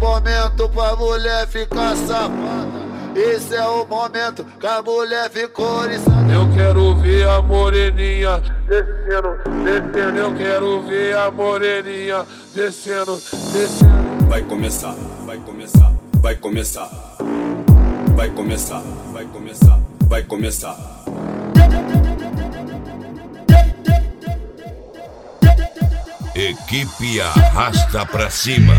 momento pra mulher ficar safada. Esse é o momento que a mulher ficou oriçada. Eu quero ver a moreninha descendo, descendo. Eu quero ver a moreninha descendo, descendo. Vai começar, vai começar, vai começar. Vai começar, vai começar, vai começar. Equipe Arrasta Pra Cima.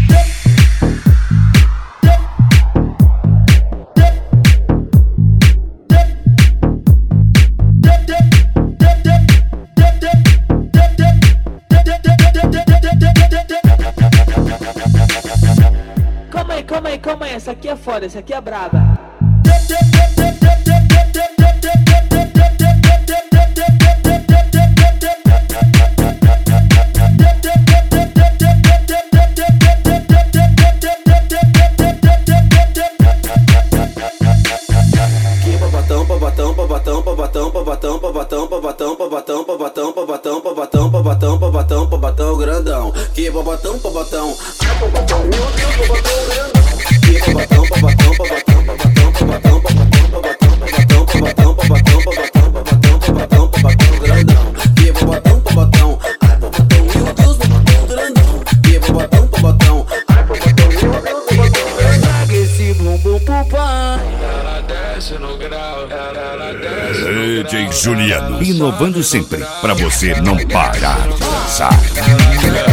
Calma aí, essa aqui é foda, essa aqui é braba. Babatão grandão, que babatão, babatão. Ai, babatão, meu Deus, babatão grandão. Que babatão, babatão, babatão, babatão, babatão, babatão, babatão, babatão, babatão, babatão, babatão, babatão grandão. Que babatão, babatão. Ai, babatão, meu Deus, babatão grandão. Que babatão, babatão. Ai, babatão, meu Deus, babatão grandão. Traga esse bumbum pro pai. Ela desce no grau, ela desce no grau. DJ Juliano, inovando sempre, pra você não parar de dançar.